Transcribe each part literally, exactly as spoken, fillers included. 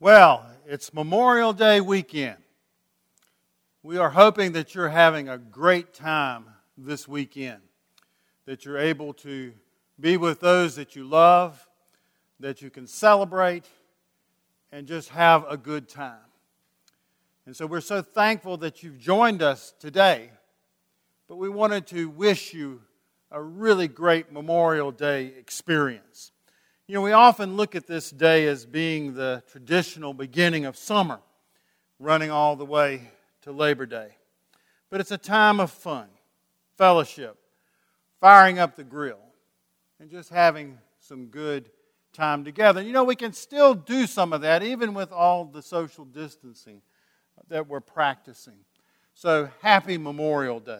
Well, it's Memorial Day weekend. We are hoping that you're having a great time this weekend, that you're able to be with those that you love, that you can celebrate, and just have a good time. And so we're so thankful that you've joined us today, but we wanted to wish you a really great Memorial Day experience. You know, we often look at this day as being the traditional beginning of summer, running all the way to Labor Day. But it's a time of fun, fellowship, firing up the grill, and just having some good time together. You know, we can still do some of that even with all the social distancing that we're practicing. So, happy Memorial Day.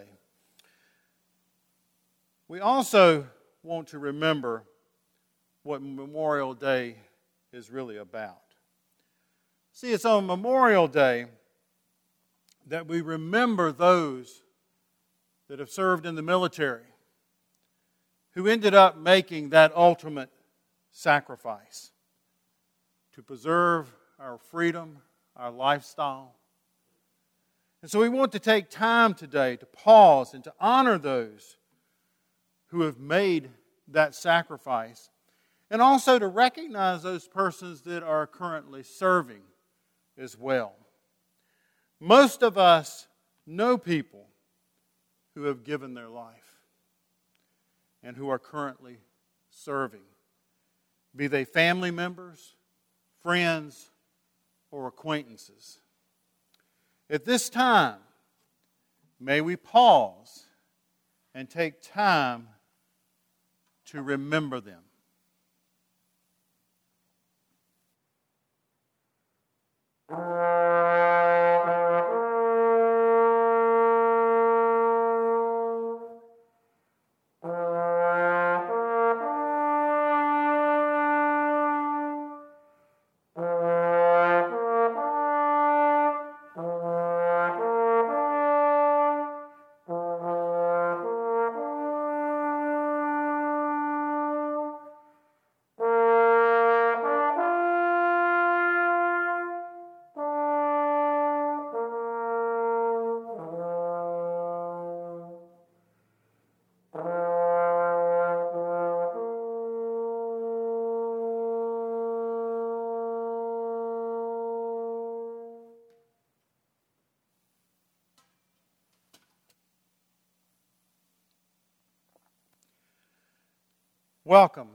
We also want to remember what Memorial Day is really about. See, it's on Memorial Day that we remember those that have served in the military, who ended up making that ultimate sacrifice to preserve our freedom, our lifestyle. And so we want to take time today to pause and to honor those who have made that sacrifice, and also to recognize those persons that are currently serving as well. Most of us know people who have given their life and who are currently serving, be they family members, friends, or acquaintances. At this time, may we pause and take time to remember them. Welcome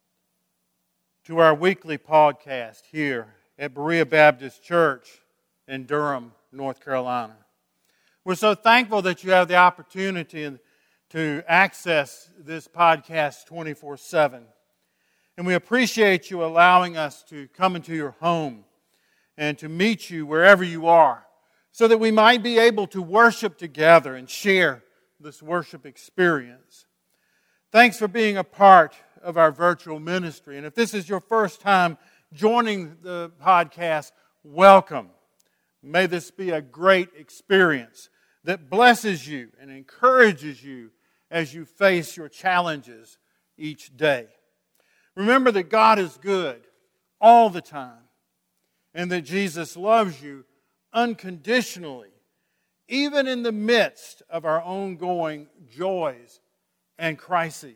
to our weekly podcast here at Berea Baptist Church in Durham, North Carolina. We're so thankful that you have the opportunity to access this podcast twenty-four seven. And we appreciate you allowing us to come into your home and to meet you wherever you are, so that we might be able to worship together and share this worship experience. Thanks for being a part of our virtual ministry. And if this is your first time joining the podcast, welcome. May this be a great experience that blesses you and encourages you as you face your challenges each day. Remember that God is good all the time, and that Jesus loves you unconditionally, even in the midst of our ongoing joys and crises.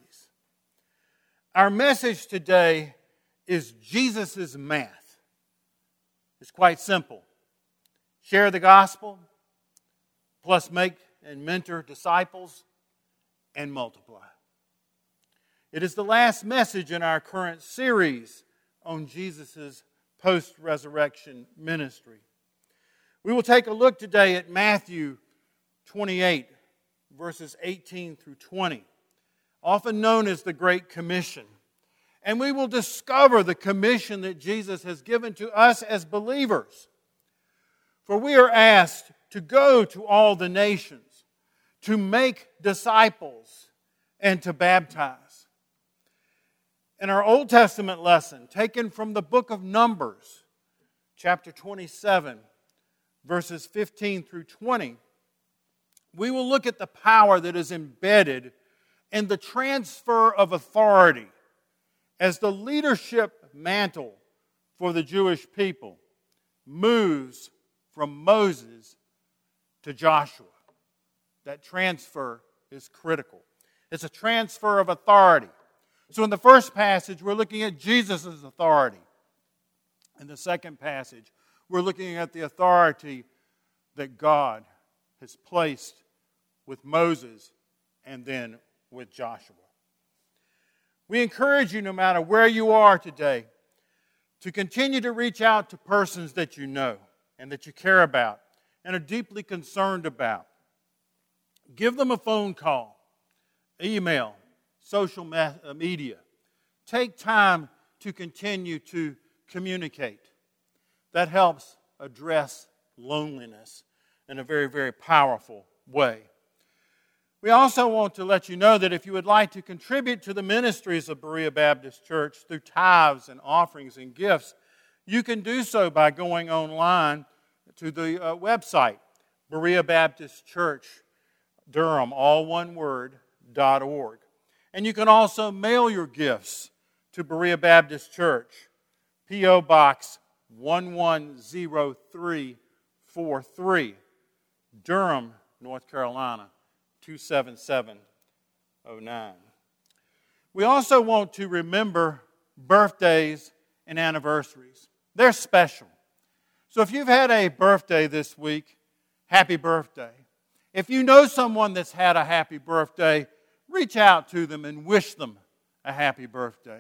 Our message today is Jesus' math. It's quite simple. Share the gospel, plus make and mentor disciples, and multiply. It is the last message in our current series on Jesus' post-resurrection ministry. We will take a look today at Matthew twenty-eight, verses eighteen through twenty. Often known as the Great Commission. And we will discover the commission that Jesus has given to us as believers. For we are asked to go to all the nations, to make disciples, and to baptize. In our Old Testament lesson, taken from the book of Numbers, chapter twenty-seven, verses fifteen through twenty, we will look at the power that is embedded in the transfer of authority as the leadership mantle for the Jewish people moves from Moses to Joshua. That transfer is critical. It's a transfer of authority. So in the first passage, we're looking at Jesus' authority. In the second passage, we're looking at the authority that God has placed with Moses and then with Joshua. We encourage you, no matter where you are today, to continue to reach out to persons that you know and that you care about and are deeply concerned about. Give them a phone call, email, social media. Take time to continue to communicate. That helps address loneliness in a very, very powerful way. We also want to let you know that if you would like to contribute to the ministries of Berea Baptist Church through tithes and offerings and gifts, you can do so by going online to the uh, website, Berea Baptist Church, Durham, all one word, dot org. And you can also mail your gifts to Berea Baptist Church, P O Box one one zero three four three, Durham, North Carolina, two seven seven oh nine. We also want to remember birthdays and anniversaries. They're special. So if you've had a birthday this week, happy birthday. If you know someone that's had a happy birthday, reach out to them and wish them a happy birthday.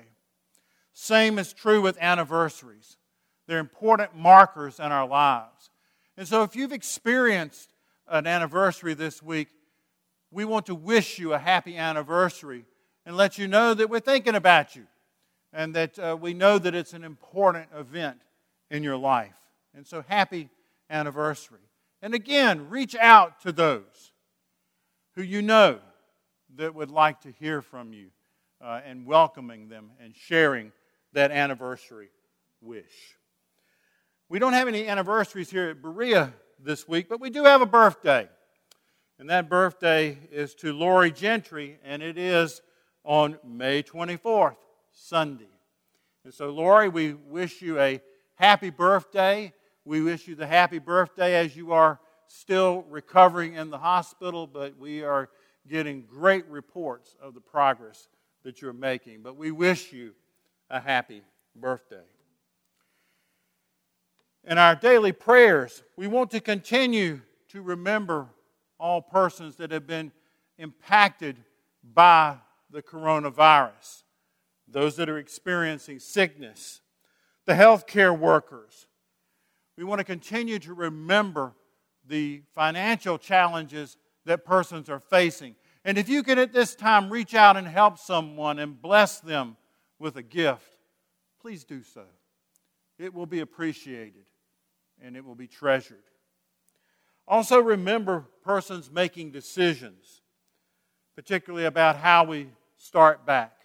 Same is true with anniversaries. They're important markers in our lives. And so if you've experienced an anniversary this week, we want to wish you a happy anniversary and let you know that we're thinking about you and that uh, we know that it's an important event in your life. And so happy anniversary. And again, reach out to those who you know that would like to hear from you uh, and welcoming them and sharing that anniversary wish. We don't have any anniversaries here at Berea this week, but we do have a birthday. And that birthday is to Lori Gentry, and it is on May twenty-fourth, Sunday. And so, Lori, we wish you a happy birthday. We wish you the happy birthday as you are still recovering in the hospital, but we are getting great reports of the progress that you're making. But we wish you a happy birthday. In our daily prayers, we want to continue to remember all persons that have been impacted by the coronavirus, those that are experiencing sickness, the healthcare workers. We want to continue to remember the financial challenges that persons are facing. And if you can at this time reach out and help someone and bless them with a gift, please do so. It will be appreciated and it will be treasured. Also remember persons making decisions, particularly about how we start back.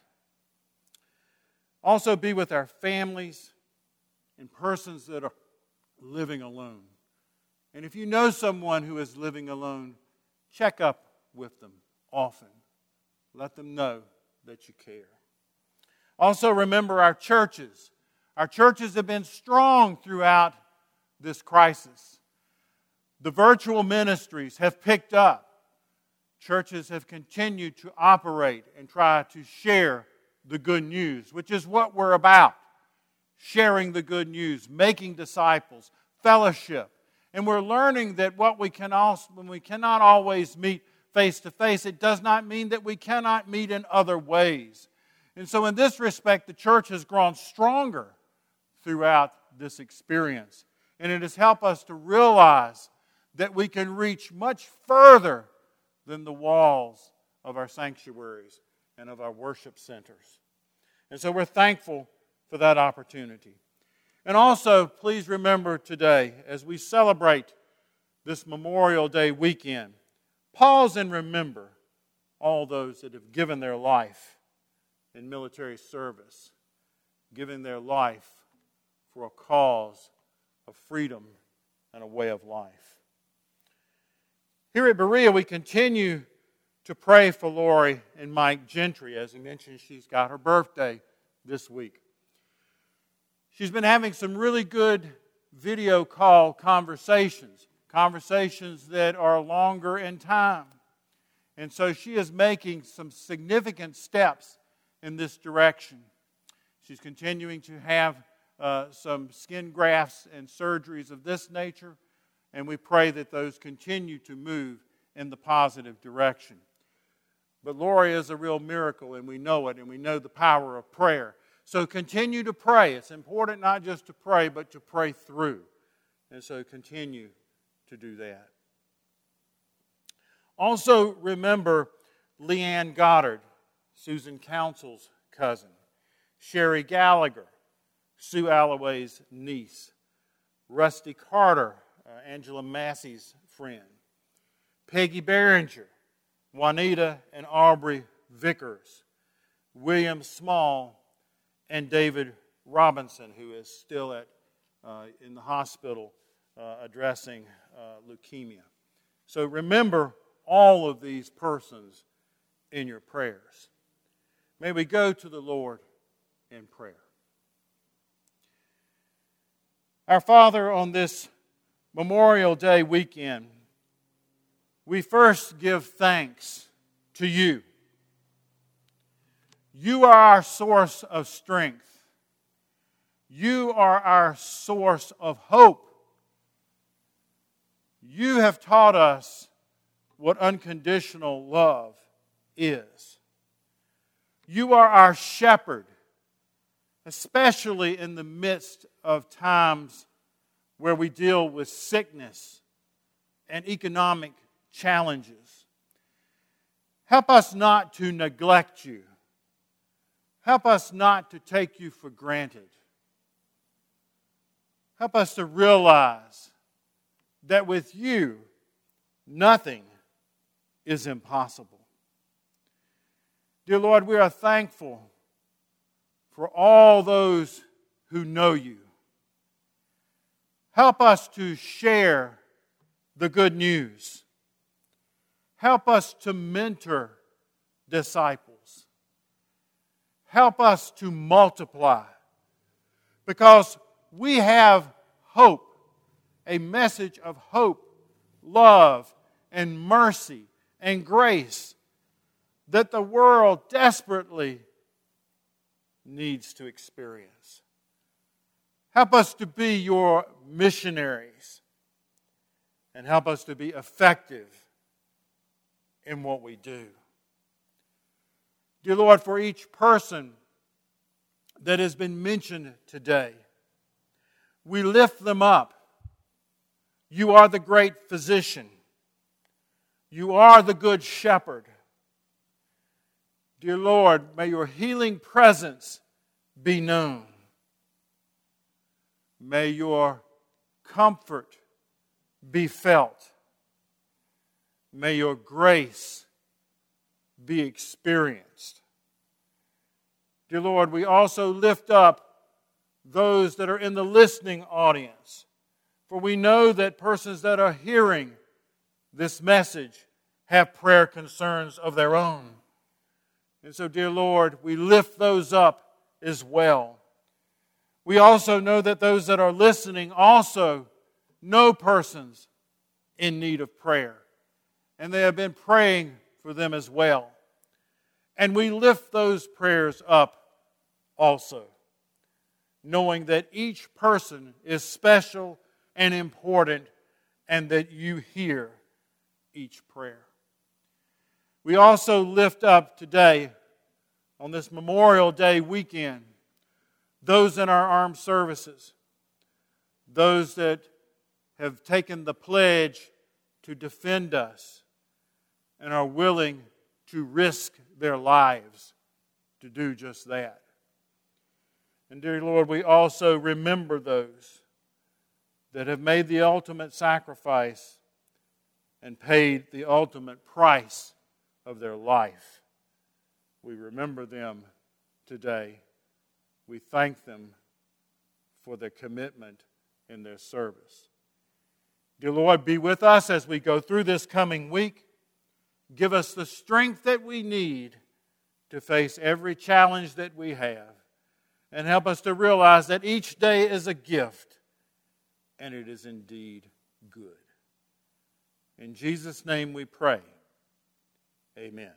Also be with our families and persons that are living alone. And if you know someone who is living alone, check up with them often. Let them know that you care. Also remember our churches. Our churches have been strong throughout this crisis. The virtual ministries have picked up. Churches have continued to operate and try to share the good news, which is what we're about. Sharing the good news, making disciples, fellowship. And we're learning that what we can also, when we cannot always meet face to face, it does not mean that we cannot meet in other ways. And so in this respect, the church has grown stronger throughout this experience. And it has helped us to realize that we can reach much further than the walls of our sanctuaries and of our worship centers. And so we're thankful for that opportunity. And also, please remember today, as we celebrate this Memorial Day weekend, pause and remember all those that have given their life in military service, giving their life for a cause of freedom and a way of life. Here at Berea, we continue to pray for Lori and Mike Gentry. As I mentioned, she's got her birthday this week. She's been having some really good video call conversations, conversations that are longer in time. And so she is making some significant steps in this direction. She's continuing to have uh, some skin grafts and surgeries of this nature, and we pray that those continue to move in the positive direction. But Lori is a real miracle, and we know it, and we know the power of prayer. So continue to pray. It's important not just to pray, but to pray through. And so continue to do that. Also remember Leanne Goddard, Susan Council's cousin. Sherry Gallagher, Sue Alloway's niece. Rusty Carter, uh, Angela Massey's friend. Peggy Behringer, Juanita and Aubrey Vickers. William Small, and David Robinson, who is still at uh, in the hospital uh, addressing uh, leukemia. So remember all of these persons in your prayers. May we go to the Lord in prayer. Our Father, on this Memorial Day weekend, we first give thanks to you. You are our source of strength. You are our source of hope. You have taught us what unconditional love is. You are our shepherd, especially in the midst of times where we deal with sickness and economic challenges. Help us not to neglect you. Help us not to take you for granted. Help us to realize that with you, nothing is impossible. Dear Lord, we are thankful for all those who know you. Help us to share the good news. Help us to mentor disciples. Help us to multiply, because we have hope, a message of hope, love, and mercy and grace that the world desperately needs to experience. Help us to be your missionaries, and help us to be effective in what we do. Dear Lord, for each person that has been mentioned today, we lift them up. You are the great physician. You are the good shepherd. Dear Lord, may your healing presence be known. May your comfort be felt. May your grace be experienced. Dear Lord, we also lift up those that are in the listening audience, for we know that persons that are hearing this message have prayer concerns of their own. And so, dear Lord, we lift those up as well. We also know that those that are listening also know persons in need of prayer, and they have been praying for them as well. And we lift those prayers up also, knowing that each person is special and important, and that you hear each prayer. We also lift up today, on this Memorial Day weekend, those in our armed services, those that have taken the pledge to defend us and are willing to risk their lives to do just that. And dear Lord, we also remember those that have made the ultimate sacrifice and paid the ultimate price of their life. We remember them today. We thank them for their commitment in their service. Dear Lord, be with us as we go through this coming week. Give us the strength that we need to face every challenge that we have. And help us to realize that each day is a gift. and it is indeed good. In Jesus' name we pray. Amen.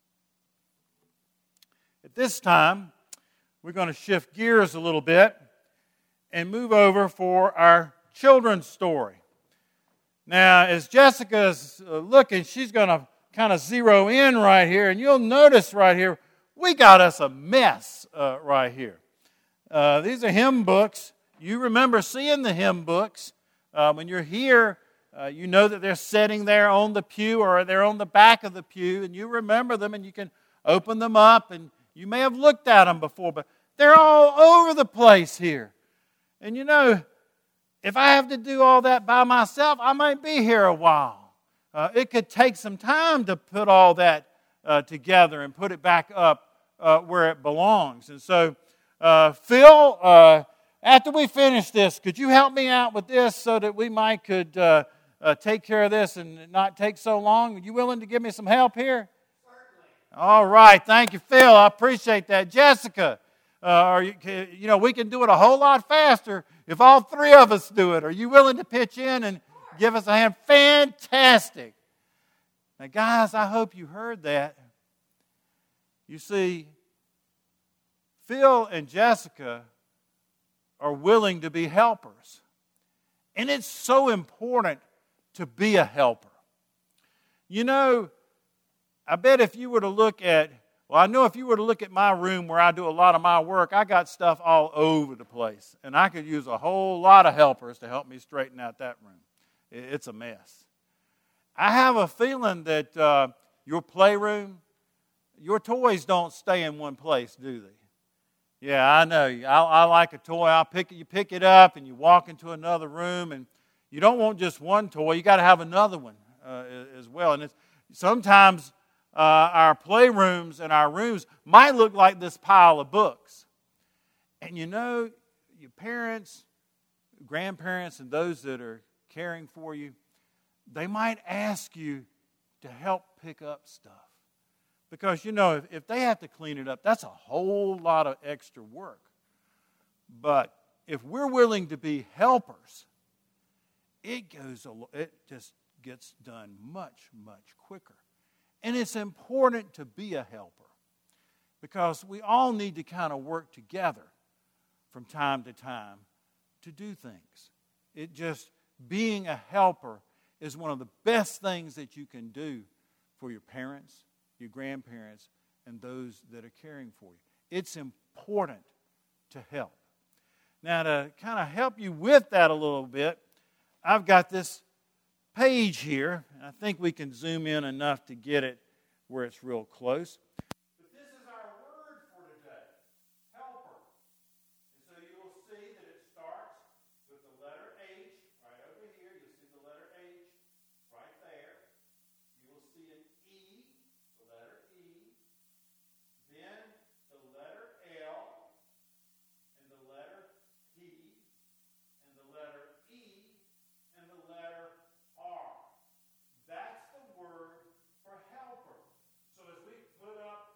At this time, we're going to shift gears a little bit and move over for our children's story. Now, as Jessica's looking, she's going to kind of zero in right here, and you'll notice right here, we got us a mess uh, right here. Uh, these are hymn books. You remember seeing the hymn books. Uh, when you're here, uh, you know that they're sitting there on the pew or they're on the back of the pew, and you remember them, and you can open them up, and you may have looked at them before, but they're all over the place here. And you know, if I have to do all that by myself, I might be here a while. Uh, it could take some time to put all that uh, together and put it back up uh, where it belongs. And so, uh, Phil, uh, after we finish this, could you help me out with this so that we might could uh, uh, take care of this and not take so long? Are you willing to give me some help here? Certainly. All right. Thank you, Phil. I appreciate that. Jessica, uh, are you, you know, we can do it a whole lot faster if all three of us do it. Are you willing to pitch in and give us a hand? Fantastic. Now, guys, I hope you heard that. You see, Phil and Jessica are willing to be helpers. And it's so important to be a helper. You know, I bet if you were to look at, well, I know if you were to look at my room where I do a lot of my work, I got stuff all over the place. And I could use a whole lot of helpers to help me straighten out that room. It's a mess. I have a feeling that uh, your playroom, your toys don't stay in one place, do they? Yeah, I know. I, I like a toy. I'll pick it, you pick it up and you walk into another room, and you don't want just one toy. You got to have another one uh, as well. And it's, sometimes uh, our playrooms and our rooms might look like this pile of books. And you know, your parents, grandparents, and those that are caring for you, they might ask you to help pick up stuff. Because, you know, if, if they have to clean it up, that's a whole lot of extra work. But if we're willing to be helpers, it goes, it just gets done much, much quicker. And it's important to be a helper because we all need to kind of work together from time to time to do things. It just, being a helper is one of the best things that you can do for your parents, your grandparents, and those that are caring for you. It's important to help. Now, to kind of help you with that a little bit, I've got this page here. I think we can zoom in enough to get it where it's real close. But this is our word for today, helper. And so you will see that it starts with the letter H right over here. You'll see the letter H right there. You will see an E, the letter E, then the letter L, and the letter P, and the letter E, and the letter R. That's the word for helper. So as we put up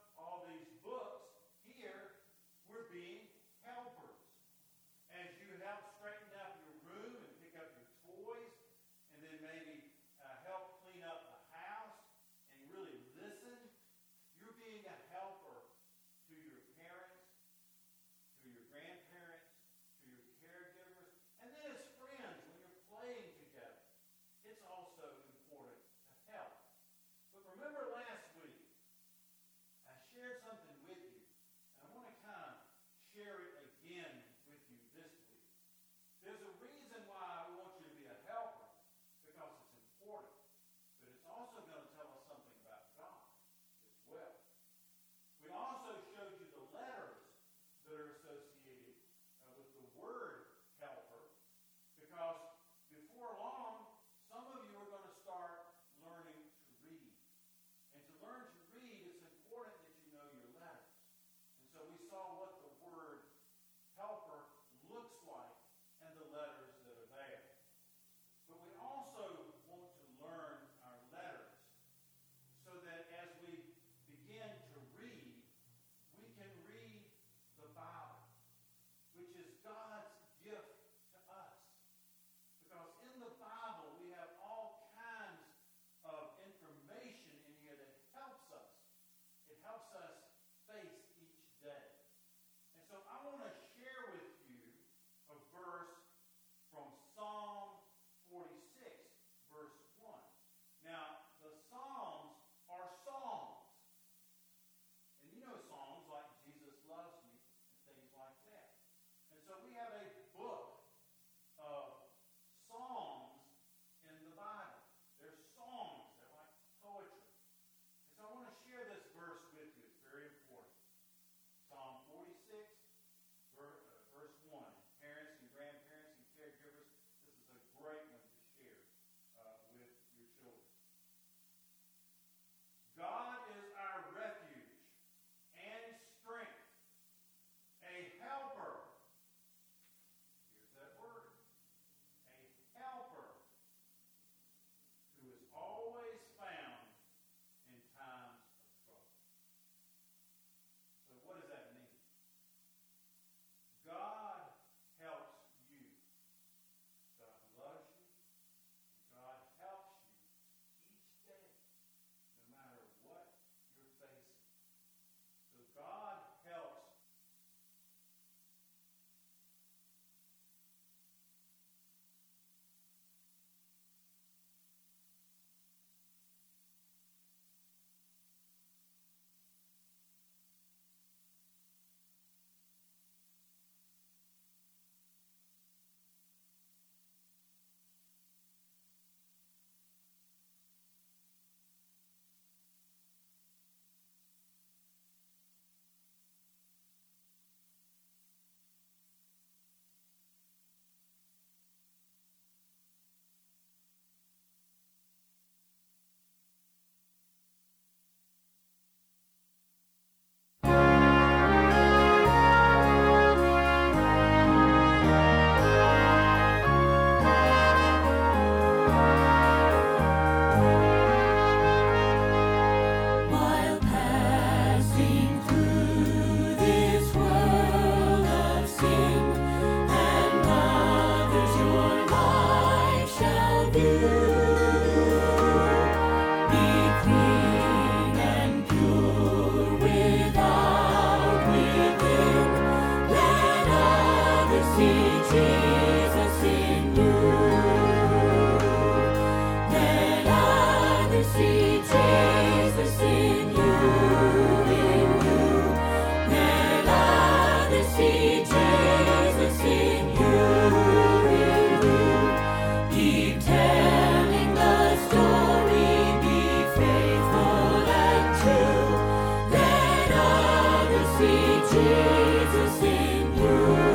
Jesus in you.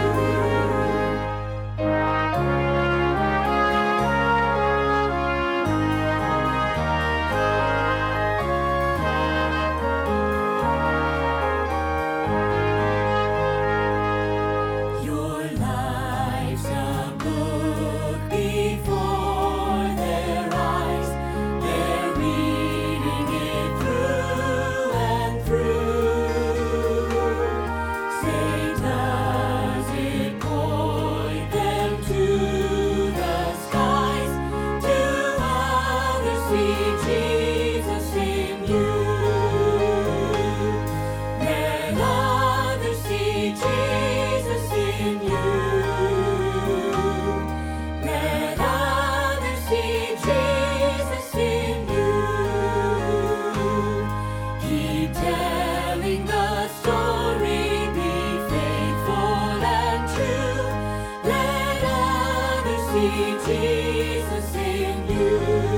Jesus in you.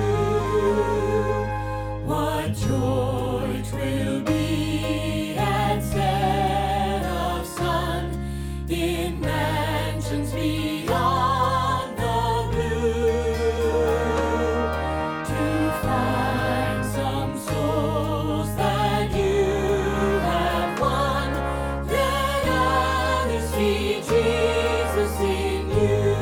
What joy 'twill be at set of sun in mansions beyond the blue, to find some souls that you have won. Let others see Jesus in you.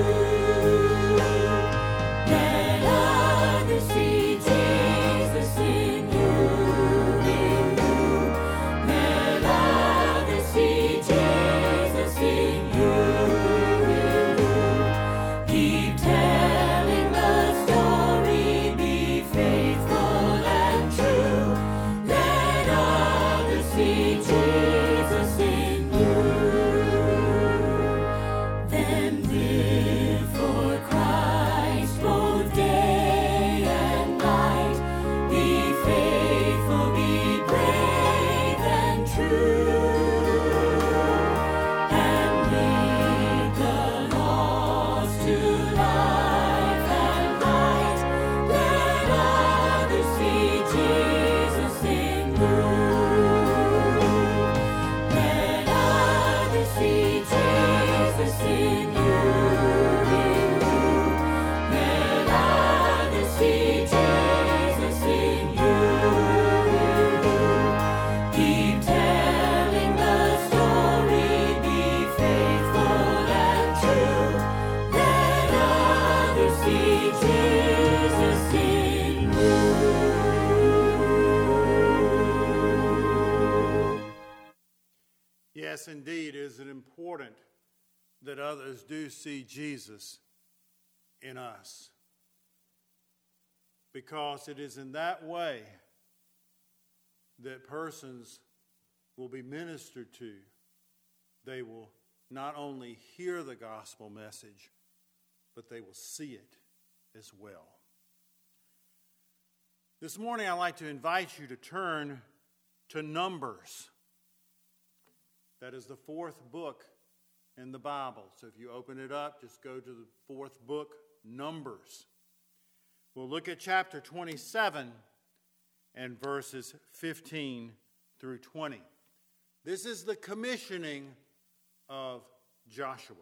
Yes, indeed, is it important that others do see Jesus in us, because it is in that way that persons will be ministered to. They will not only hear the gospel message, but they will see it as well. This morning, I'd like to invite you to turn to Numbers. That is the fourth book in the Bible. So if you open it up, just go to the fourth book, Numbers. We'll look at chapter twenty-seven and verses fifteen through twenty. This is the commissioning of Joshua.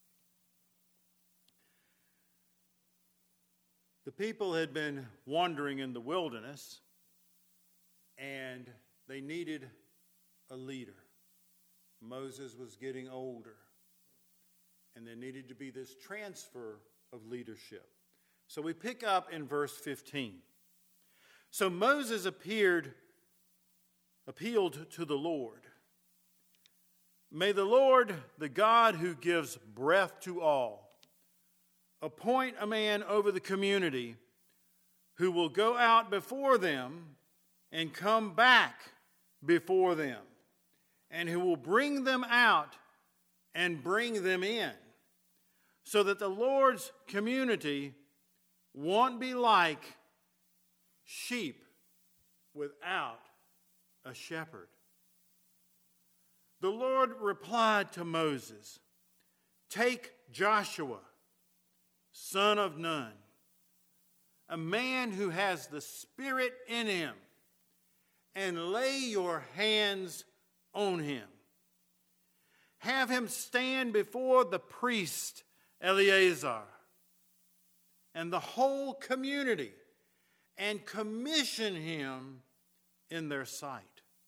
The people had been wandering in the wilderness, and they needed a leader. Moses was getting older, and there needed to be this transfer of leadership. So we pick up in verse fifteen. So Moses appeared, appealed to the Lord. May the Lord, the God who gives breath to all, appoint a man over the community who will go out before them and come back before them, and who will bring them out and bring them in, so that the Lord's community won't be like sheep without a shepherd. The Lord replied to Moses, "Take Joshua, son of Nun, a man who has the Spirit in him, and lay your hands on him. have him stand before the priest Eleazar and the whole community and commission him in their sight.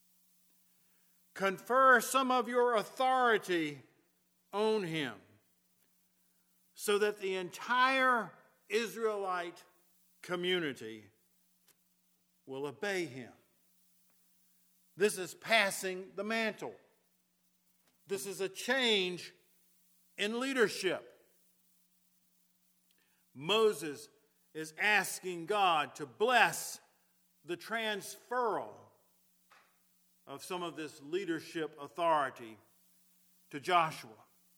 Confer some of your authority on him so that the entire Israelite community will obey him. This is passing the mantle. This is a change in leadership. Moses is asking God to bless the transferal of some of this leadership authority to Joshua.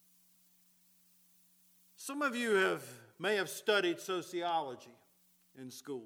Some of you have may have studied sociology in school.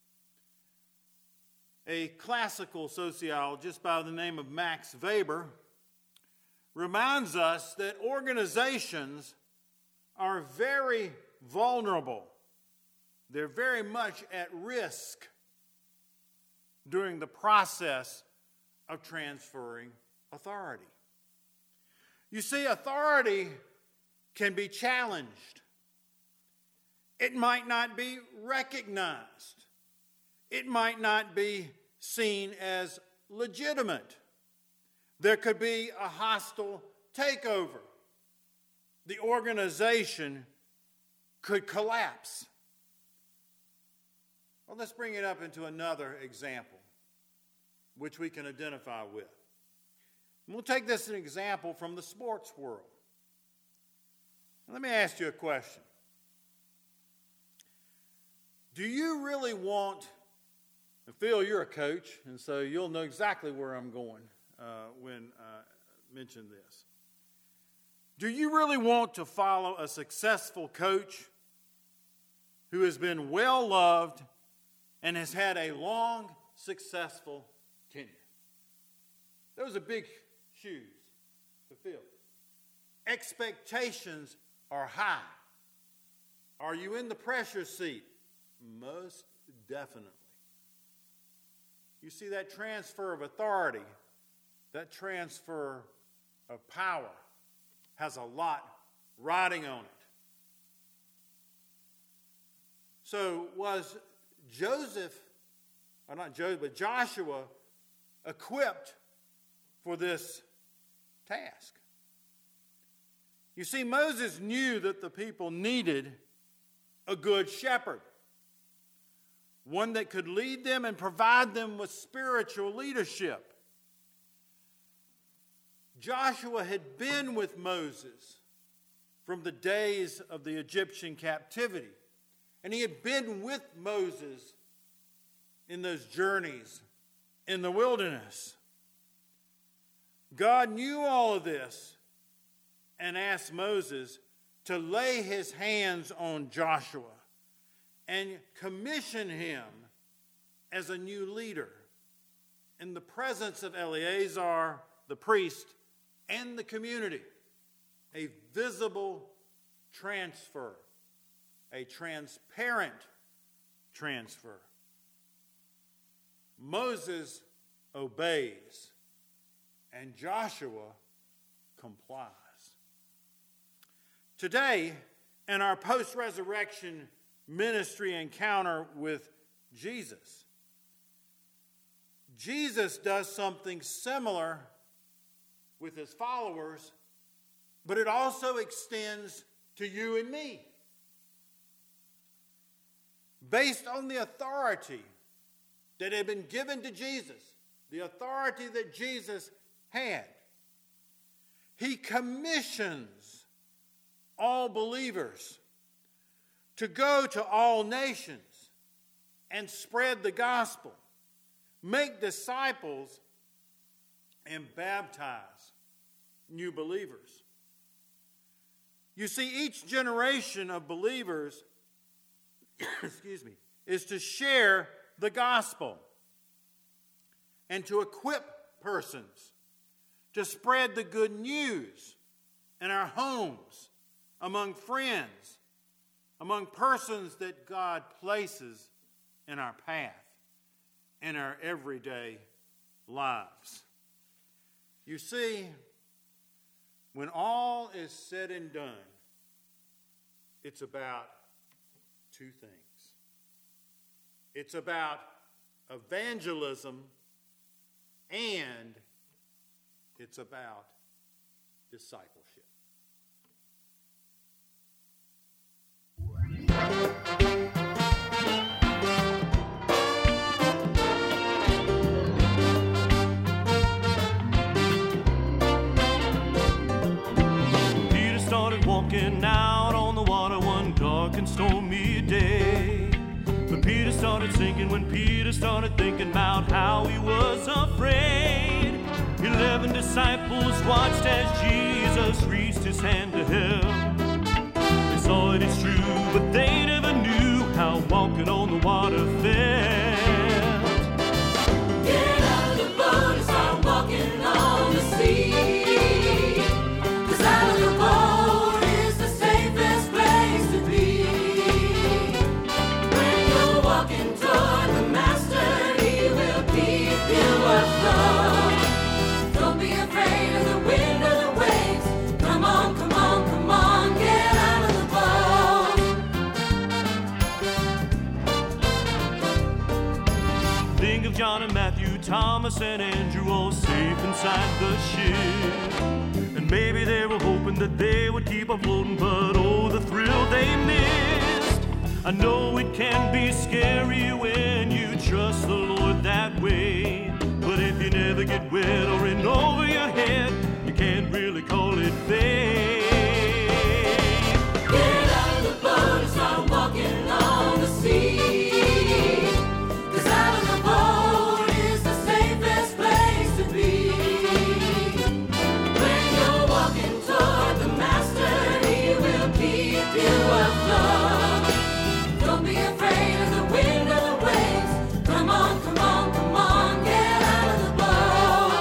A classical sociologist by the name of Max Weber reminds us that organizations are very vulnerable. They're very much at risk during the process of transferring authority. You see, authority can be challenged. It might not be recognized. It might not be seen as legitimate. There could be a hostile takeover. The organization could collapse. Well, let's bring it up into another example, which we can identify with. And we'll take this as an example from the sports world. Let me ask you a question. Do you really want, and Phil, you're a coach, and so you'll know exactly where I'm going uh, when I mention this. Do you really want to follow a successful coach who has been well loved and has had a long, successful tenure? Those are big shoes to fill. Expectations are high. Are you in the pressure seat? Most definitely. You see, that transfer of authority, that transfer of power has a lot riding on it. So was Joseph, or not Joseph, but Joshua equipped for this task? You see, Moses knew that the people needed a good shepherd, one that could lead them and provide them with spiritual leadership. Joshua had been with Moses from the days of the Egyptian captivity, and he had been with Moses in those journeys in the wilderness. God knew all of this and asked Moses to lay his hands on Joshua and commission him as a new leader in the presence of Eleazar, the priest, and the community. A visible transfer, a transparent transfer. Moses obeys, and Joshua complies. Today, in our post-resurrection ministry encounter with Jesus, Jesus does something similar with his followers, but it also extends to you and me. Based on the authority that had been given to Jesus, the authority that Jesus had, he commissions all believers to go to all nations and spread the gospel, make disciples, and baptize new believers. You see, each generation of believers, excuse me, is to share the gospel and to equip persons to spread the good news in our homes, among friends, among persons that God places in our path, in our everyday lives. You see, when all is said and done, it's about two things. It's about evangelism and it's about discipleship. Peter started walking out on the water one dark and stormy day. But Peter started sinking when Peter started thinking about how he was afraid. Eleven disciples watched as Jesus reached his hand to help. They saw it is true, but they never knew how walking on the water felt. Get out of the boat and start walking on the sea. 'Cause out of the boat is the safest place to be. When you're walking toward the Master, He will keep you afloat. Don't be afraid of the wind or the waves. Come on, come on, come on, get out of the boat. Think of John and Matthew, Thomas and Andrew, all safe inside the ship. And maybe they were hoping that they would keep on floating, but oh, the thrill they missed. I know it can be scary when you trust the Lord that way. But if you never get wet or in over your head, you can't really call it faith. Get out of the boat and start walking on the sea. 'Cause out of the boat is the safest place to be. When you're walking toward the Master, He will keep you afloat. Don't be afraid of the wind or the waves. Come on, come on, come on, get out of the boat.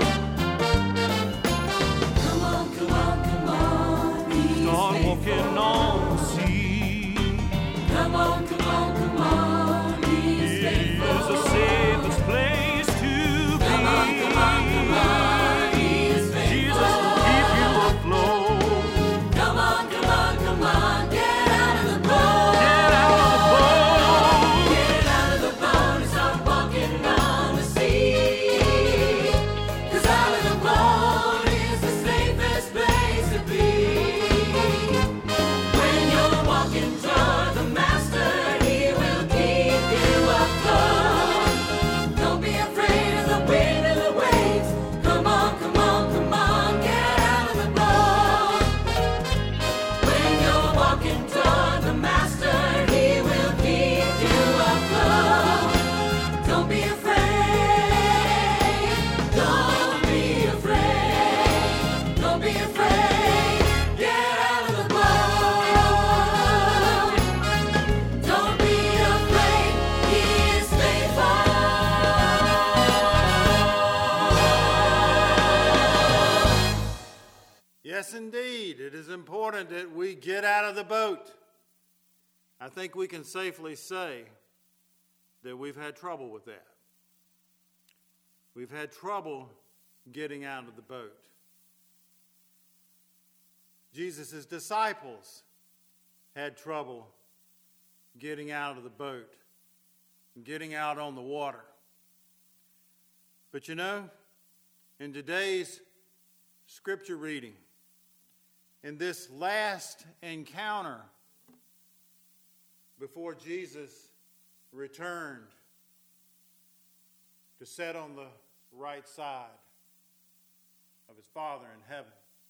Come on, come on, come on, He's Start walking faithful. on the sea. Come on, come on, come on, He's It faithful. is the safest place to be. Come on, come on, come on, He's faithful. Jesus will keep you afloat. Come on, come on, come on, get out of the boat. Get out of the boat. Get out of the boat and start walking on the sea. 'Cause out of the boat is the safest place to be. When you're walking toward the Master, He will keep you afloat. Don't be afraid of the wind or the waves. Come on, come on, come on, get out of the boat. When you're walking toward the Master, He will keep you afloat. Don't be afraid. Don't be afraid. Don't be afraid. Get out of the boat. Don't be afraid. He is faithful. Yes, indeed. It is important that we get out of the boat. I think we can safely say that we've had trouble with that. We've had trouble getting out of the boat. Jesus' disciples had trouble getting out of the boat, getting out on the water. But you know, in today's scripture reading, in this last encounter before Jesus returned to sit on the right side of his Father in heaven,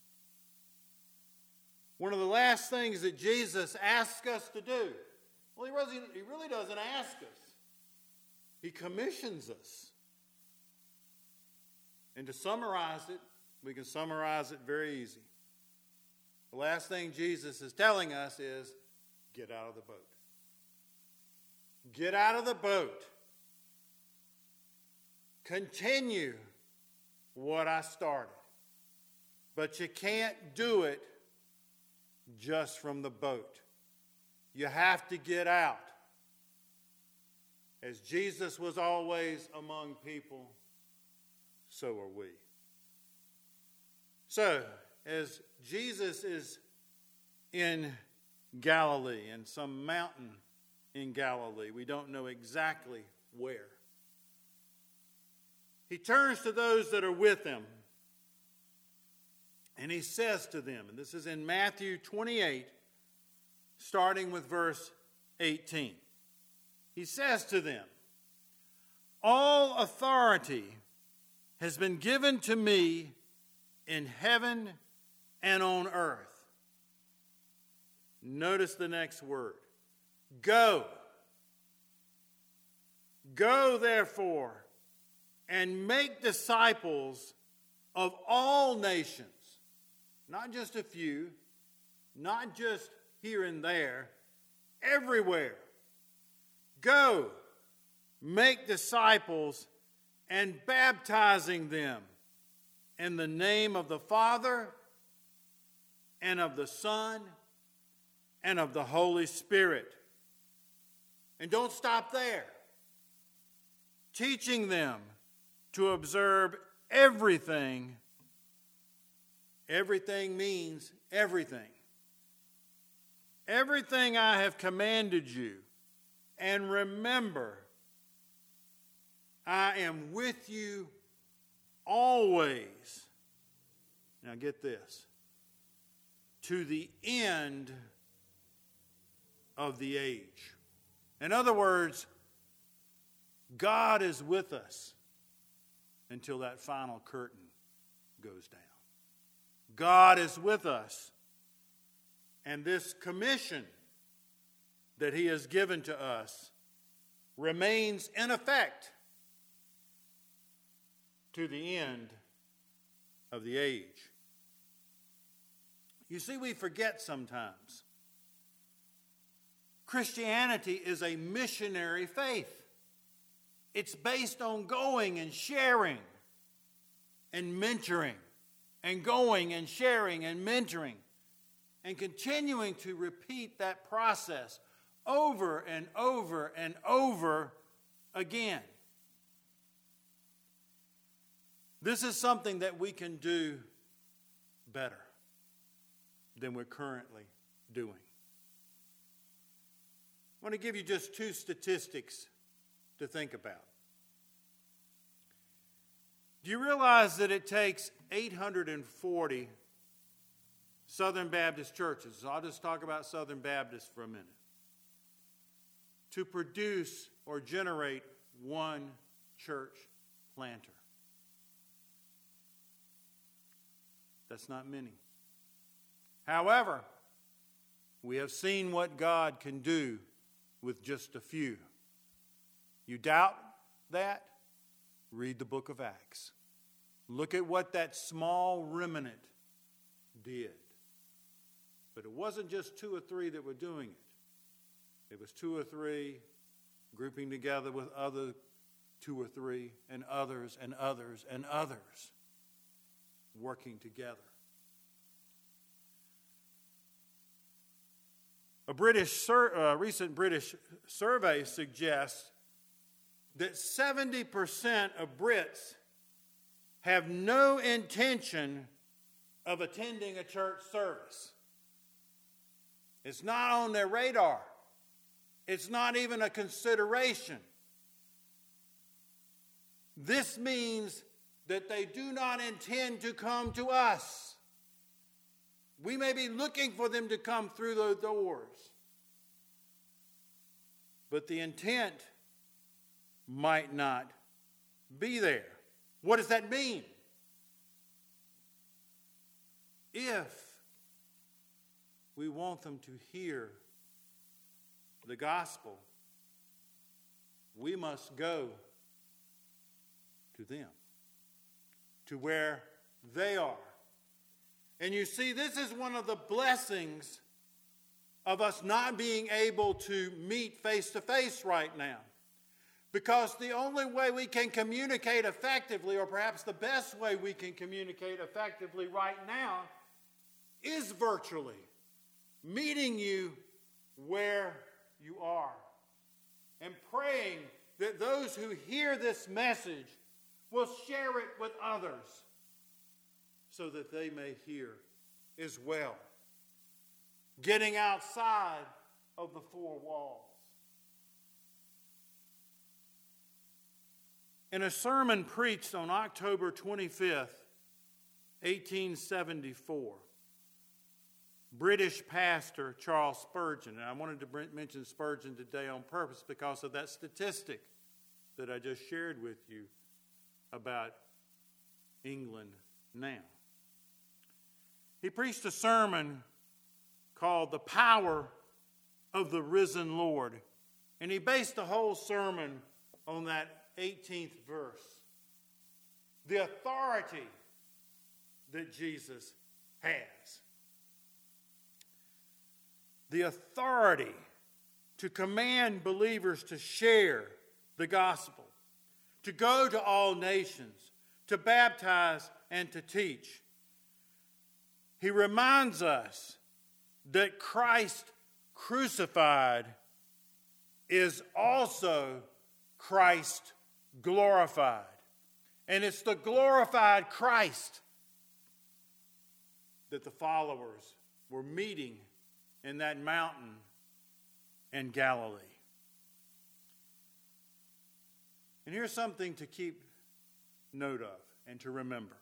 one of the last things that Jesus asks us to do, well, he really, he really doesn't ask us. He commissions us. And to summarize it, we can summarize it very easy. The last thing Jesus is telling us is, get out of the boat. Get out of the boat. Continue what I started. But you can't do it just from the boat. You have to get out. As Jesus was always among people, so are we. So, as Jesus is in Galilee, in some mountain in Galilee. We don't know exactly where. He turns to those that are with him, and he says to them, and this is in Matthew twenty-eight, starting with verse eighteen. He says to them, "All authority has been given to me in heaven and on earth." Notice the next word. Go. Go, therefore, and make disciples of all nations. Not just a few, not just here and there, everywhere. Go, make disciples, and baptizing them in the name of the Father and of the Son and of the Holy Spirit. And don't stop there. Teaching them to observe everything. Everything means everything. Everything I have commanded you. And remember, I am with you always. Now get this. To the end of the age. In other words, God is with us until that final curtain goes down. God is with us, and this commission that he has given to us remains in effect to the end of the age. You see, we forget sometimes. Christianity is a missionary faith. It's based on going and sharing and mentoring, and going and sharing and mentoring, and continuing to repeat that process over and over and over again. This is something that we can do better than we're currently doing. I want to give you just two statistics to think about. Do you realize that it takes eight hundred forty Southern Baptist churches, so I'll just talk about Southern Baptists for a minute, to produce or generate one church planter? That's not many. However, we have seen what God can do with just a few. You doubt that? Read the book of Acts. Look at what that small remnant did. But it wasn't just two or three that were doing it. It was two or three grouping together with other two or three and others and others and others working together. A British sur- uh, recent British survey suggests that seventy percent of Brits have no intention of attending a church service. It's not on their radar. It's not even a consideration. This means that they do not intend to come to us. We may be looking for them to come through those doors, but the intent might not be there. What does that mean? If we want them to hear the gospel, we must go to them, to where they are. And you see, this is one of the blessings of us not being able to meet face to face right now. Because the only way we can communicate effectively, or perhaps the best way we can communicate effectively right now, is virtually. Meeting you where you are. And praying that those who hear this message will share it with others so that they may hear as well. Getting outside of the four walls. In a sermon preached on October twenty-fifth, eighteen seventy-four, British pastor Charles Spurgeon, and I wanted to mention Spurgeon today on purpose because of that statistic that I just shared with you about England now. He preached a sermon called The Power of the Risen Lord, and he based the whole sermon on that eighteenth verse. The authority that Jesus has. The authority to command believers to share the gospel, to go to all nations, to baptize and to teach. He reminds us that Christ crucified is also Christ glorified. And it's the glorified Christ that the followers were meeting in that mountain in Galilee. And here's something to keep note of and to remember.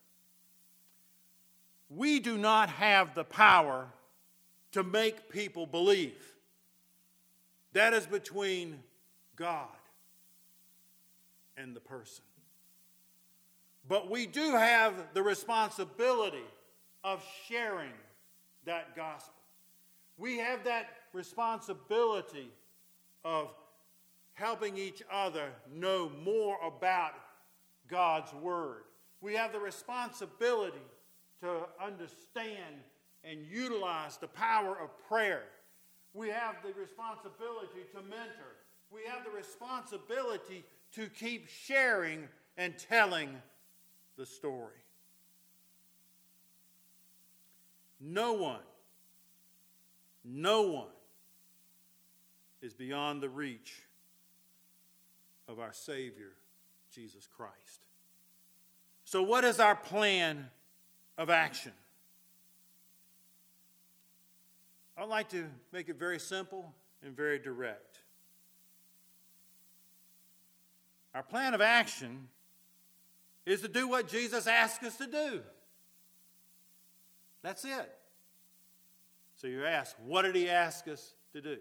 We do not have the power to make people believe. That is between God and the person. But we do have the responsibility of sharing that gospel. We have that responsibility of helping each other know more about God's Word. We have the responsibility to understand and utilize the power of prayer. We have the responsibility to mentor. We have the responsibility to keep sharing and telling the story. No one, no one is beyond the reach of our Savior, Jesus Christ. So what is our plan of action? I'd like to make it very simple and very direct. Our plan of action is to do what Jesus asked us to do. That's it. So you ask, what did he ask us to do?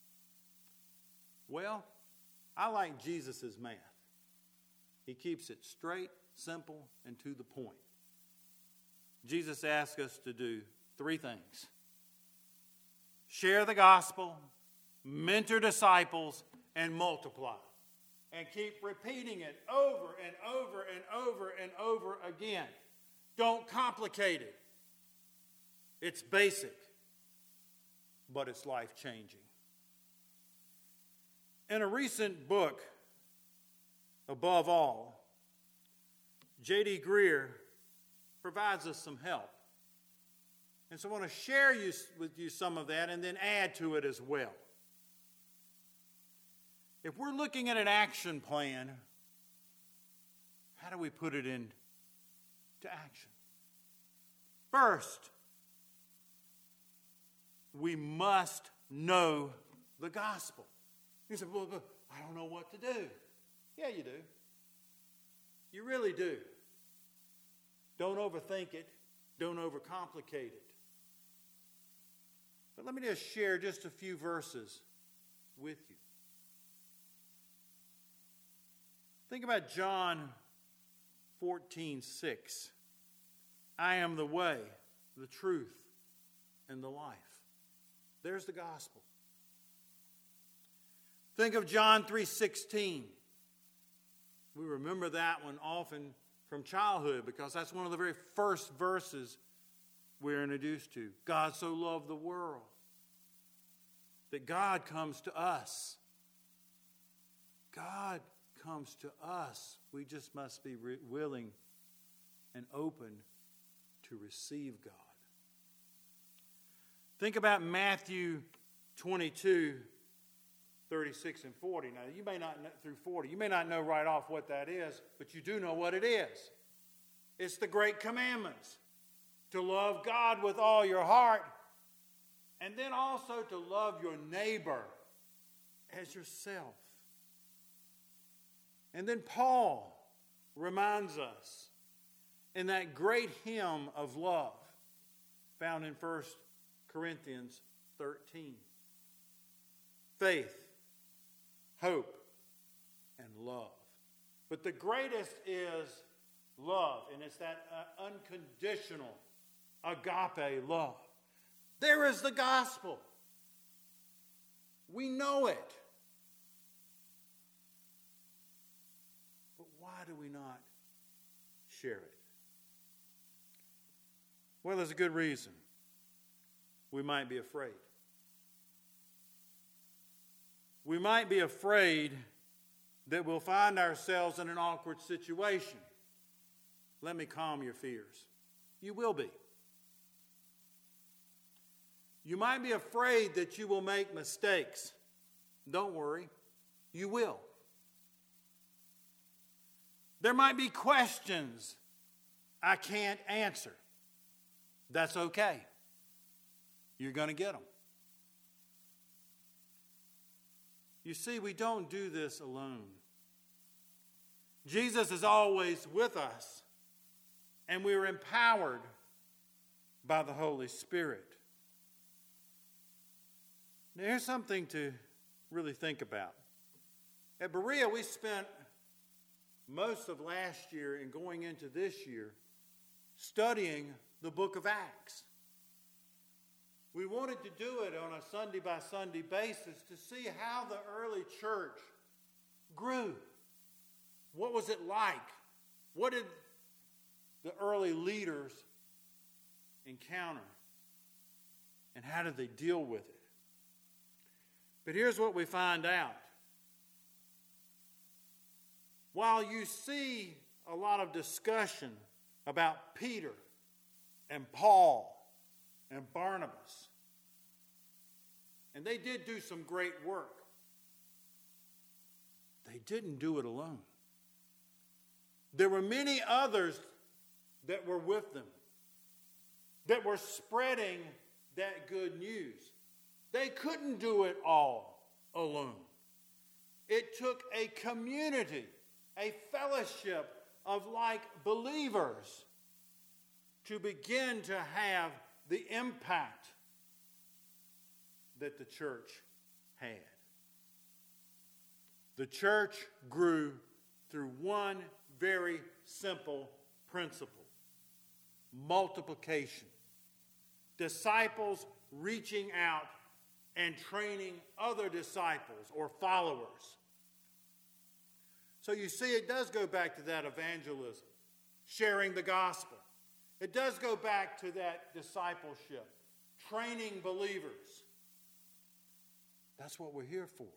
Well, I like Jesus' math. He keeps it straight, simple, and to the point. Jesus asked us to do three things. Share the gospel, mentor disciples, and multiply. And keep repeating it over and over and over and over again. Don't complicate it. It's basic, but it's life-changing. In a recent book, Above All, J D Greear provides us some help. And so I want to share you, with you some of that and then add to it as well. If we're looking at an action plan, how do we put it into action? First, we must know the gospel. You say, well, I don't know what to do. Yeah, you do. You really do. Don't overthink it. Don't overcomplicate it. But let me just share just a few verses with you. Think about John fourteen six. I am the way, the truth, and the life. There's the gospel. Think of John three sixteen. We remember that one often from childhood because that's one of the very first verses we're introduced to. God so loved the world that God comes to us. God comes to us. We just must be re- willing and open to receive God. Think about Matthew twenty-two, thirty-six and forty. Now, you may not know through forty. You may not know right off what that is, but you do know what it is. It's the great commandments. to love God with all your heart, and then also to love your neighbor as yourself. And then Paul reminds us in that great hymn of love found in First Corinthians thirteen. Faith, hope, and love. But the greatest is love, and it's that uh, unconditional agape love. There is the gospel. We know it. But why do we not share it? Well, there's a good reason. We might be afraid. We might be afraid that we'll find ourselves in an awkward situation. Let me calm your fears. You will be. You might be afraid that you will make mistakes. Don't worry, you will. There might be questions I can't answer. That's okay. You're going to get them. You see, we don't do this alone. Jesus is always with us, and we are empowered by the Holy Spirit. Now, here's something to really think about. At Berea, we spent most of last year and going into this year studying the book of Acts. We wanted to do it on a Sunday by Sunday basis to see how the early church grew. What was it like? What did the early leaders encounter? And how did they deal with it? But here's what we find out. While you see a lot of discussion about Peter and Paul and Barnabas, and they did do some great work, they didn't do it alone. There were many others that were with them, that were spreading that good news. They couldn't do it all alone. It took a community, a fellowship of like believers to begin to have the impact that the church had. The church grew through one very simple principle: multiplication. Disciples reaching out and training other disciples or followers. So you see, it does go back to that evangelism, sharing the gospel. It does go back to that discipleship, training believers. That's what we're here for.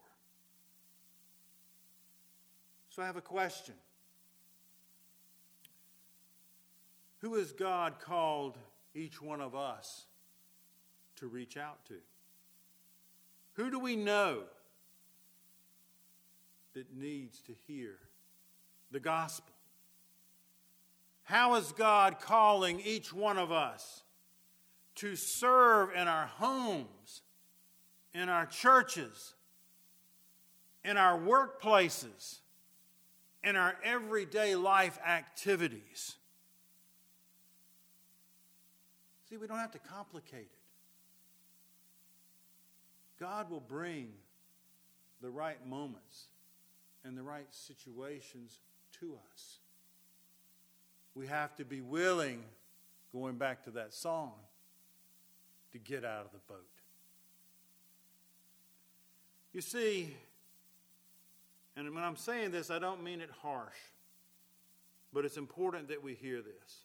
So I have a question. Who has God called each one of us to reach out to? Who do we know that needs to hear the gospel? How is God calling each one of us to serve in our homes, in our churches, in our workplaces, in our everyday life activities? See, we don't have to complicate it. God will bring the right moments and the right situations to us. We have to be willing, going back to that song, to get out of the boat. You see, and when I'm saying this, I don't mean it harsh, but it's important that we hear this.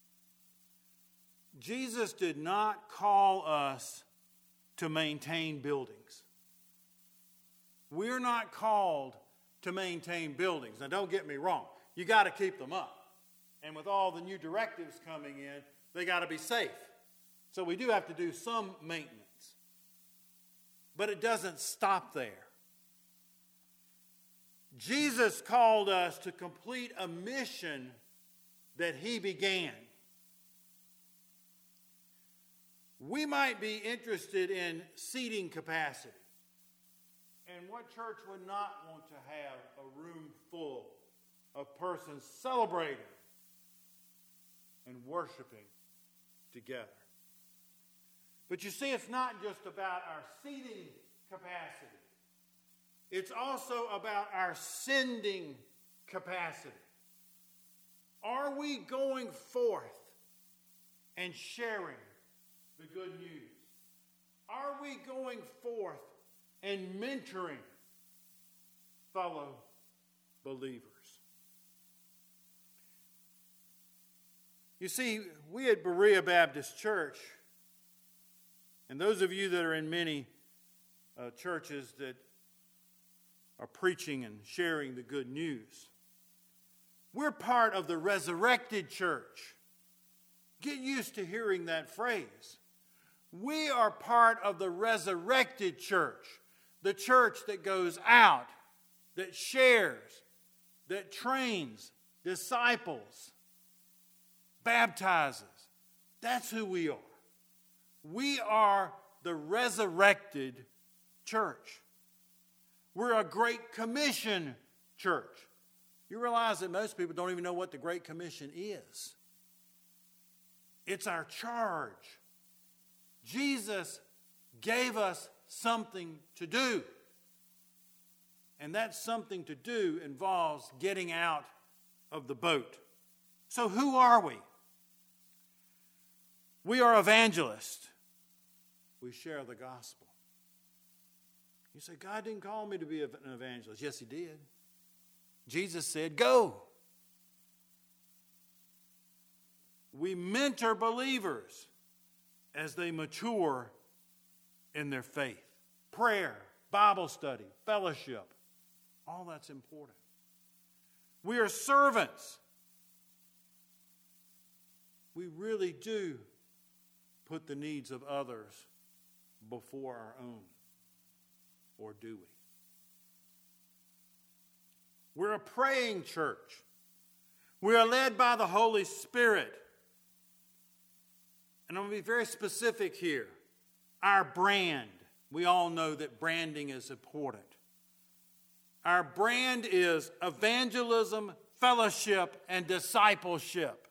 Jesus did not call us to maintain buildings. We're not called to maintain buildings. Now, don't get me wrong. You got to keep them up. And with all the new directives coming in, they got to be safe. So we do have to do some maintenance. But it doesn't stop there. Jesus called us to complete a mission that he began. We might be interested in seating capacity. And what church would not want to have a room full of persons celebrating and worshiping together? But you see, it's not just about our seating capacity. It's also about our sending capacity. Are we going forth and sharing the good news? Are we going forth and mentoring fellow believers? You see, we at Berea Baptist Church, and those of you that are in many uh, churches that are preaching and sharing the good news, we're part of the resurrected church. Get used to hearing that phrase. We are part of the resurrected church, the church that goes out, that shares, that trains, disciples, baptizes. That's who we are. We are the resurrected church. We're a Great Commission church. You realize that most people don't even know what the Great Commission is. It's our charge. Jesus gave us something to do. And that something to do involves getting out of the boat. So who are we? We are evangelists. We share the gospel. You say, God didn't call me to be an evangelist. Yes, he did. Jesus said, go. We mentor believers as they mature in their faith. Prayer, Bible study, fellowship, all that's important. We are servants. We really do put the needs of others before our own. Or do we? We're a praying church. We are led by the Holy Spirit. And I'm going to be very specific here. Our brand. We all know that branding is important. Our brand is evangelism, fellowship, and discipleship.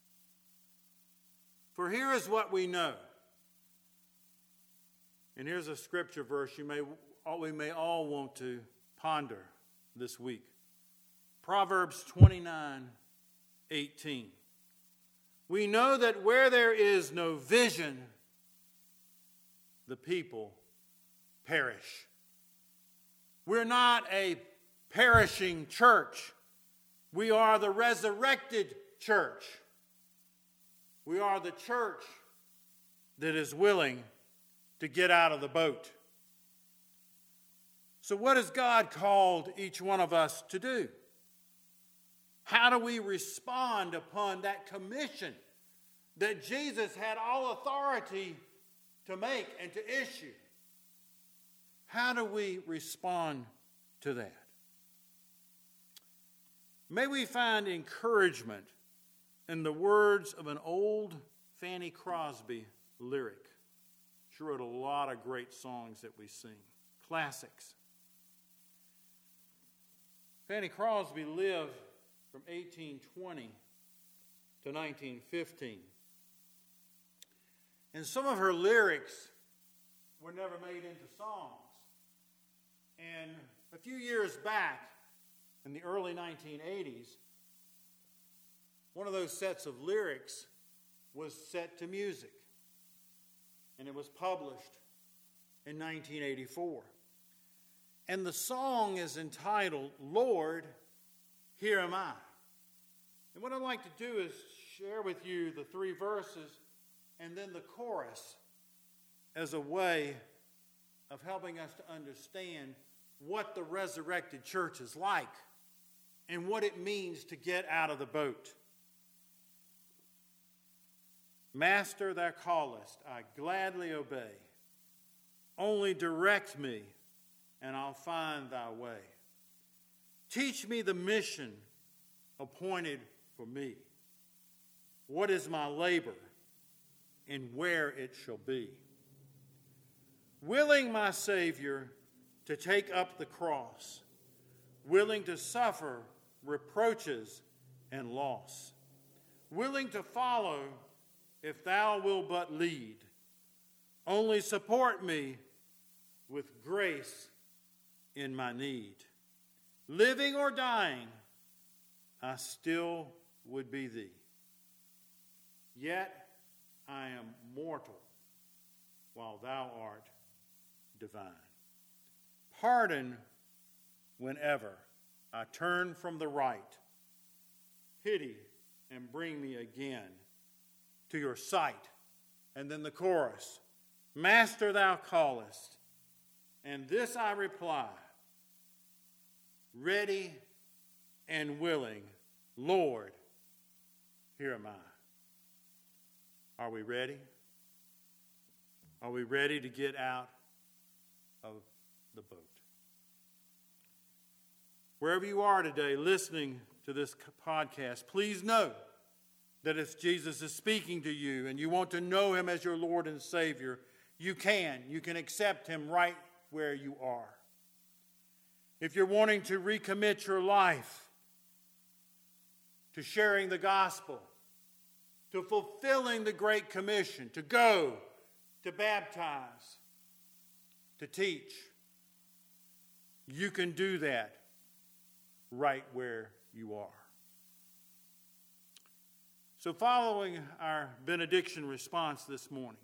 For here is what we know. And here's a scripture verse you may, we may all want to ponder this week. Proverbs twenty-nine eighteen. We know that where there is no vision, the people perish. We're not a perishing church. We are the resurrected church. We are the church that is willing to get out of the boat. So what has God called each one of us to do? How do we respond upon that commission that Jesus had all authority to make and to issue? How do we respond to that? May we find encouragement in the words of an old Fanny Crosby lyric. She wrote a lot of great songs that we sing, classics. Fanny Crosby lived from eighteen twenty to nineteen fifteen. And some of her lyrics were never made into songs. And a few years back, in the early nineteen eighties, one of those sets of lyrics was set to music. And it was published in nineteen eighty-four. And the song is entitled, Lord, Here Am I. And what I'd like to do is share with you the three verses and then the chorus as a way of helping us to understand what the resurrected church is like and what it means to get out of the boat. Master, thou callest, I gladly obey. Only direct me, and I'll find thy way. Teach me the mission appointed for me. What is my labor? and where it shall be. Willing, my Savior, to take up the cross, willing to suffer reproaches and loss, willing to follow if thou wilt but lead. Only support me with grace in my need. Living or dying, I still would be thee. Yet I am mortal, while thou art divine. Pardon whenever I turn from the right. Pity and bring me again to your sight. And then the chorus, Master, thou callest, and this I reply, ready and willing, Lord, here am I. Are we ready? Are we ready to get out of the boat? Wherever you are today listening to this podcast, please know that if Jesus is speaking to you and you want to know him as your Lord and Savior, you can. You can accept him right where you are. If you're wanting to recommit your life to sharing the gospel, to fulfilling the Great Commission, to go, to baptize, to teach, you can do that right where you are. So following our benediction response this morning,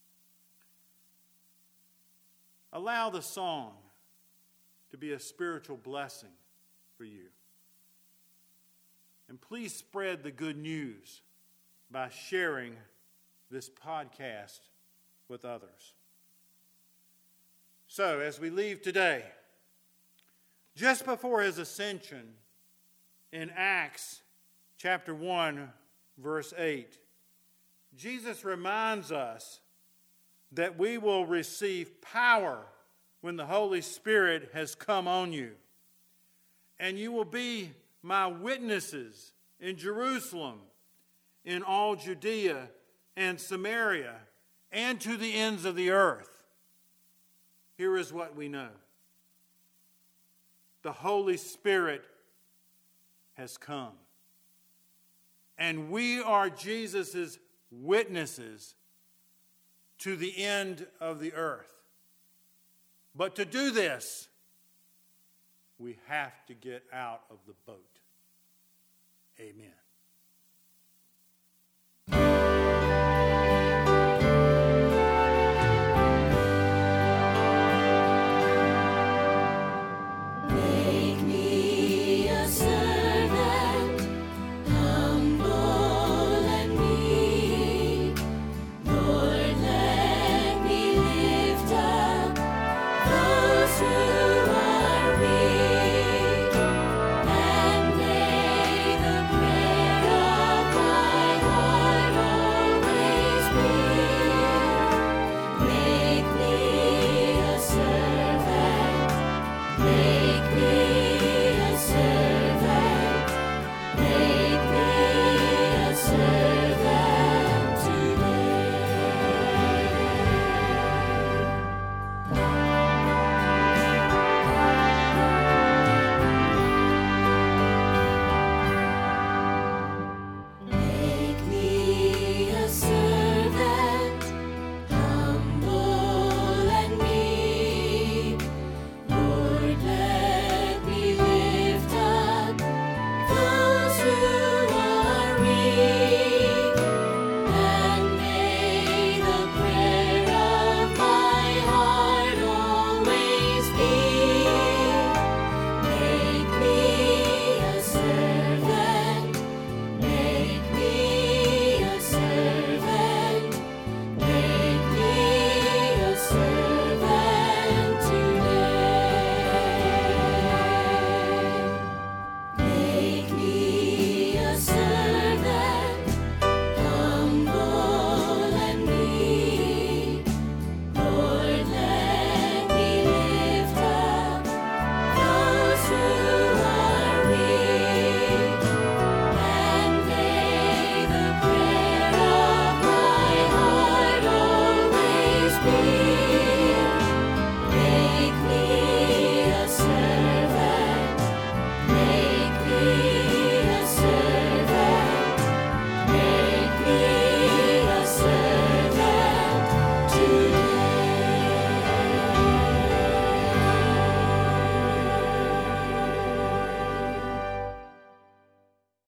allow the song to be a spiritual blessing for you. And please spread the good news by sharing this podcast with others. So, as we leave today, just before his ascension in Acts chapter one, verse eight, Jesus reminds us that we will receive power when the Holy Spirit has come on you. And you will be my witnesses in Jerusalem, in all Judea and Samaria, and to the ends of the earth. Here is what we know. The Holy Spirit has come. And we are Jesus' witnesses to the end of the earth. But to do this, we have to get out of the boat. Amen.